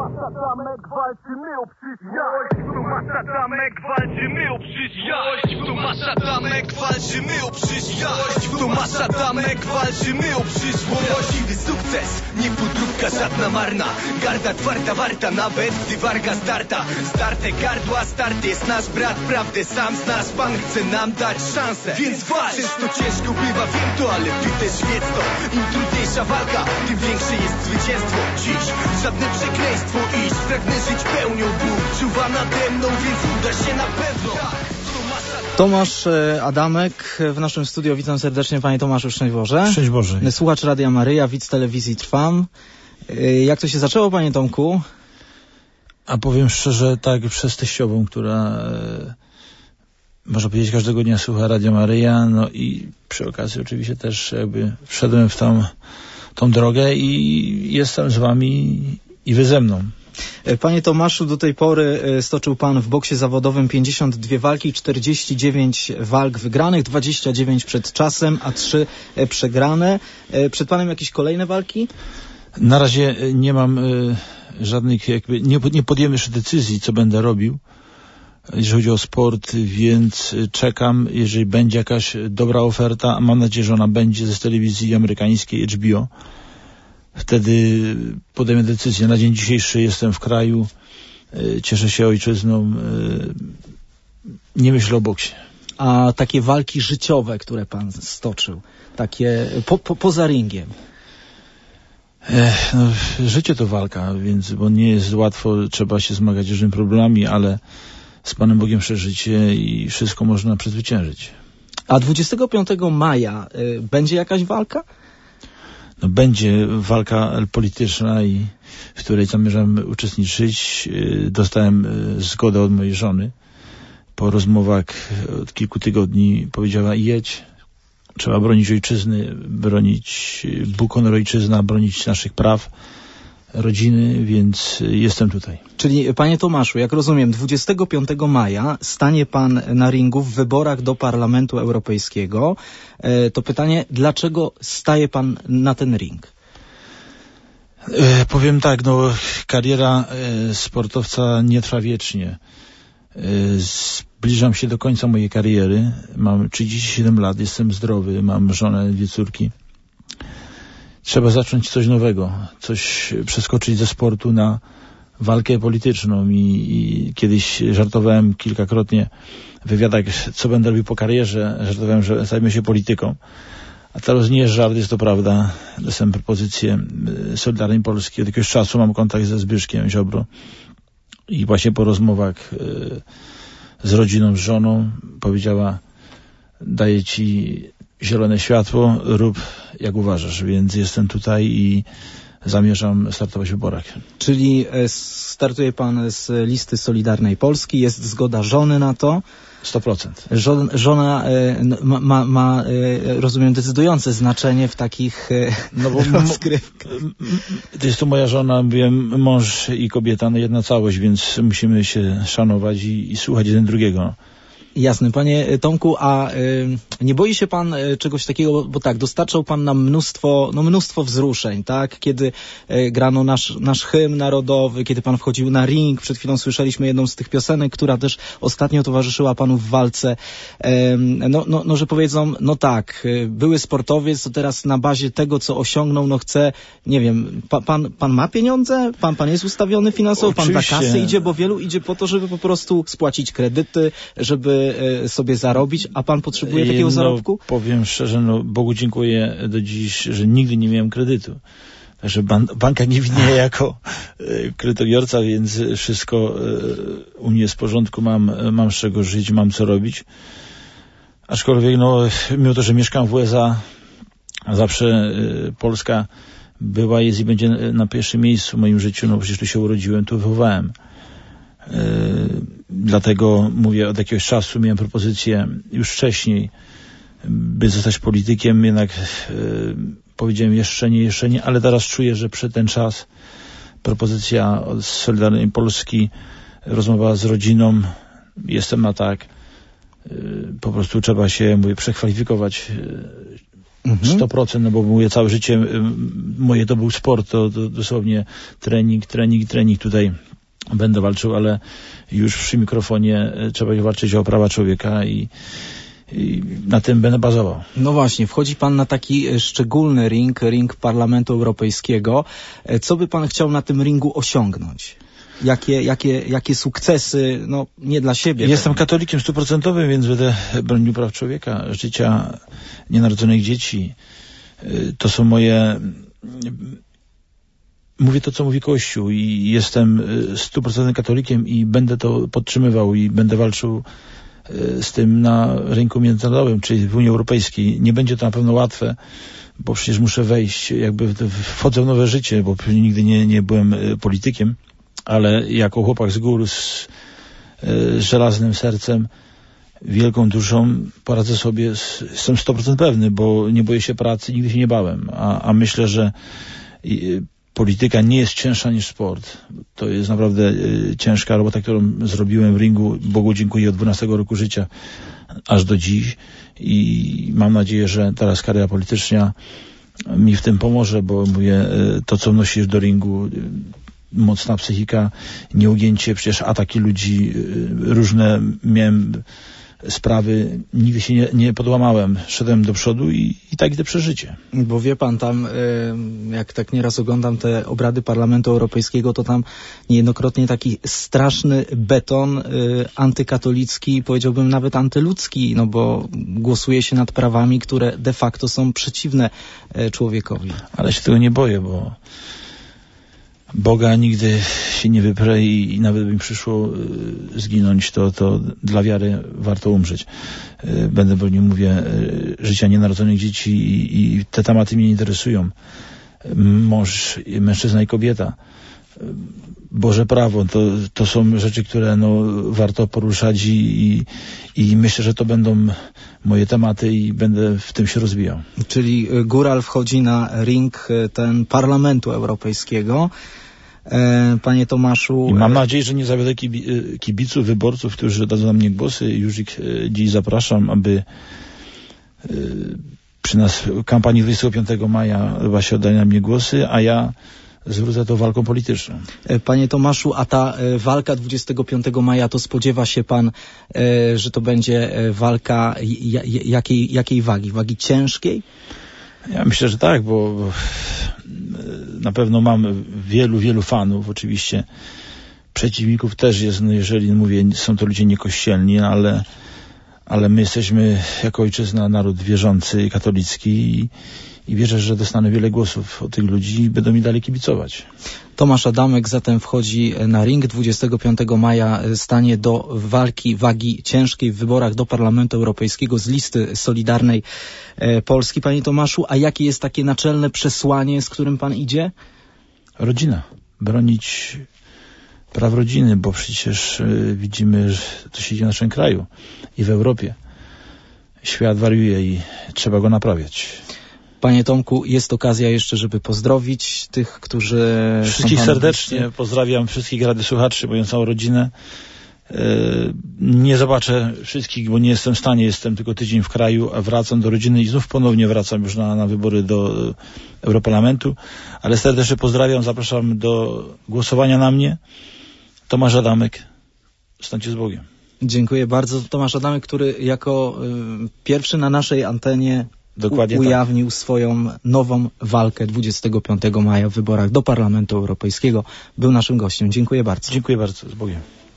Adamek, walczymy o przyszłość. Tu masz Adamek, walczymy o przyszłość. Tu masz Adamek, walczymy o przyszłość. Tu masz Adamek, walczymy o przyszłość. Prawdziwy sukces, nie podróbka żadna marna. Garda twarda, warta, nawet gdy warga starta. Starte gardła, start jest nasz brat. Prawdę sam znasz, Pan chce nam dać szansę. Więc walcz, często ciężko bywa, wiem to, ale ty też wiedz to. Im trudniejsza walka, tym większe jest zwycięstwo. Dziś żadne przekleństwo iść, pragnę żyć pełnią. Bóg czuwa nade mną, więc uda się na pewno. Tomasz Adamek w naszym studiu. Witam serdecznie, panie Tomaszu, szczęść Boże. Szczęść Boże. Słuchacz Radia Maryja, widz telewizji Trwam. Jak to się zaczęło, panie Tomku? A powiem szczerze, tak, przez teściową, która można powiedzieć każdego dnia słucha Radia Maryja, no i przy okazji oczywiście też jakby wszedłem w tą drogę i jestem z wami i wy ze mną. Panie Tomaszu, do tej pory stoczył pan w boksie zawodowym 52 walki, 49 walk wygranych, 29 przed czasem, a 3 przegrane. Przed panem jakieś kolejne walki? Na razie nie mam żadnych, jakby nie podjęłem jeszcze decyzji, co będę robił, jeżeli chodzi o sport, więc czekam, jeżeli będzie jakaś dobra oferta, a mam nadzieję, że ona będzie z telewizji amerykańskiej HBO. Wtedy podejmę decyzję. Na dzień dzisiejszy jestem w kraju, cieszę się ojczyzną, nie myślę o boksie. A takie walki życiowe, które pan stoczył, takie poza ringiem? No, życie to walka, więc bo nie jest łatwo, trzeba się zmagać z różnymi problemami, ale z Panem Bogiem przeżycie i wszystko można przezwyciężyć. A 25 maja będzie jakaś walka? No, będzie walka polityczna, i w której zamierzam uczestniczyć. Dostałem zgodę od mojej żony. Po rozmowach od kilku tygodni powiedziała: jedź, trzeba bronić ojczyzny, bronić Bóg, honor, ojczyzna, bronić naszych praw, rodziny, więc jestem tutaj. Czyli, panie Tomaszu, jak rozumiem, 25 maja stanie pan na ringu w wyborach do Parlamentu Europejskiego. To pytanie, dlaczego staje pan na ten ring? Powiem tak, no, kariera sportowca nie trwa wiecznie. Zbliżam się do końca mojej kariery. Mam 37 lat, jestem zdrowy, mam żonę, 2 córki. Trzeba zacząć coś nowego, coś przeskoczyć ze sportu na walkę polityczną i kiedyś żartowałem kilkakrotnie w wywiadach, co będę robił po karierze, żartowałem, że zajmę się polityką. A teraz nie jest żart, jest to prawda. Dostałem propozycję Solidarnej Polski. Od jakiegoś czasu mam kontakt ze Zbyszkiem Ziobro i właśnie po rozmowach z rodziną, z żoną powiedziała: daję ci zielone światło, rób jak uważasz, więc jestem tutaj i zamierzam startować w wyborach. Czyli startuje pan z listy Solidarnej Polski, jest zgoda żony na to? 100%. Żona ma, rozumiem, decydujące znaczenie w takich rozgrywkach. To jest to moja żona, mówiłem, mąż i kobieta, no jedna całość, więc musimy się szanować i słuchać jeden drugiego. Jasne. Panie Tomku, a nie boi się pan czegoś takiego, bo tak, dostarczał pan nam mnóstwo wzruszeń, tak? Kiedy grano nasz hymn narodowy, kiedy pan wchodził na ring, przed chwilą słyszeliśmy jedną z tych piosenek, która też ostatnio towarzyszyła panu w walce. No, że powiedzą, no tak, były sportowiec, to teraz na bazie tego, co osiągnął, no chce, nie wiem, pan ma pieniądze? Pan jest ustawiony finansowo? Oczywiście. Pan za kasy idzie, bo wielu idzie po to, żeby po prostu spłacić kredyty, żeby sobie zarobić, a pan potrzebuje takiego zarobku? Powiem szczerze, no Bogu dziękuję do dziś, że nigdy nie miałem kredytu. Także banka nie widnieje jako kredytobiorca, więc wszystko u mnie jest w porządku, mam z czego żyć, mam co robić. Aczkolwiek, no, mimo to, że mieszkam w USA, zawsze Polska była, jest i będzie na pierwszym miejscu w moim życiu, no przecież tu się urodziłem, tu wychowałem. Dlatego mówię, od jakiegoś czasu miałem propozycję już wcześniej, by zostać politykiem, jednak powiedziałem jeszcze nie, ale teraz czuję, że przed ten czas propozycja od Solidarnej Polski, rozmowa z rodziną, jestem na tak, po prostu trzeba się, przekwalifikować 100%, no bo mówię, całe życie moje to był sport, to dosłownie trening, tutaj będę walczył, ale już przy mikrofonie trzeba walczyć o prawa człowieka i na tym będę bazował. No właśnie, wchodzi pan na taki szczególny ring Parlamentu Europejskiego. Co by pan chciał na tym ringu osiągnąć? Jakie sukcesy, no nie dla siebie. Jestem katolikiem 100%, więc będę bronił praw człowieka, życia nienarodzonych dzieci. To są moje... Mówię to, co mówi Kościół i jestem 100% katolikiem i będę to podtrzymywał i będę walczył z tym na rynku międzynarodowym, czyli w Unii Europejskiej. Nie będzie to na pewno łatwe, bo przecież muszę wejść, wchodzę w nowe życie, bo nigdy nie byłem politykiem, ale jako chłopak z gór, z żelaznym sercem, wielką duszą poradzę sobie, jestem 100% pewny, bo nie boję się pracy, nigdy się nie bałem, a myślę, że polityka nie jest cięższa niż sport. To jest naprawdę ciężka robota, którą zrobiłem w ringu. Bogu dziękuję od 12 roku życia aż do dziś i mam nadzieję, że teraz kariera polityczna mi w tym pomoże, bo mówię, to co wnosisz do ringu, mocna psychika, nieugięcie, przecież ataki ludzi, różne miałem sprawy, nigdy się nie podłamałem, szedłem do przodu i tak idę przez życie. Bo wie pan, tam jak tak nieraz oglądam te obrady Parlamentu Europejskiego, to tam niejednokrotnie taki straszny beton antykatolicki, powiedziałbym nawet antyludzki, no bo głosuje się nad prawami, które de facto są przeciwne człowiekowi. Ale się tego nie boję, bo Boga nigdy się nie wyprę i nawet by mi przyszło zginąć, to dla wiary warto umrzeć. Będę bronił, mówię, życia nienarodzonych dzieci i te tematy mnie interesują. Mąż, mężczyzna i kobieta. Boże prawo, to są rzeczy, które warto poruszać i myślę, że to będą moje tematy i będę w tym się rozwijał. Czyli góral wchodzi na ring ten Parlamentu Europejskiego. Panie Tomaszu... I mam nadzieję, że nie zawiodę kibiców, wyborców, którzy dadzą na mnie głosy. Już ich dziś zapraszam, aby przy nas w kampanii 25 maja właśnie oddali na mnie głosy, a ja zwrócę to walką polityczną. Panie Tomaszu, a ta walka 25 maja, to spodziewa się pan, że to będzie walka jakiej wagi? Wagi ciężkiej? Ja myślę, że tak, bo na pewno mam wielu fanów, oczywiście przeciwników też jest, jeżeli mówię, są to ludzie niekościelni, ale my jesteśmy jako ojczyzna naród wierzący i katolicki i wierzę, że dostanę wiele głosów od tych ludzi i będą mi dalej kibicować. Tomasz Adamek zatem wchodzi na ring. 25 maja stanie do walki wagi ciężkiej w wyborach do Parlamentu Europejskiego z listy Solidarnej Polski. Panie Tomaszu, a jakie jest takie naczelne przesłanie, z którym pan idzie? Rodzina. Bronić praw rodziny, bo przecież widzimy, że to się dzieje w naszym kraju i w Europie. Świat wariuje i trzeba go naprawiać. Panie Tomku, jest okazja jeszcze, żeby pozdrowić tych, którzy... Wszystkich serdecznie pozdrawiam, wszystkich radiosłuchaczy, moją całą rodzinę. Nie zobaczę wszystkich, bo nie jestem w stanie, jestem tylko tydzień w kraju, a wracam do rodziny i znów ponownie wracam już na wybory do Europarlamentu, ale serdecznie pozdrawiam, zapraszam do głosowania na mnie. Tomasz Adamek, stańcie z Bogiem. Dziękuję bardzo. Tomasz Adamek, który jako pierwszy na naszej antenie ujawnił swoją nową walkę 25 maja w wyborach do Parlamentu Europejskiego. Był naszym gościem. Dziękuję bardzo. Dziękuję bardzo. Z Bogiem.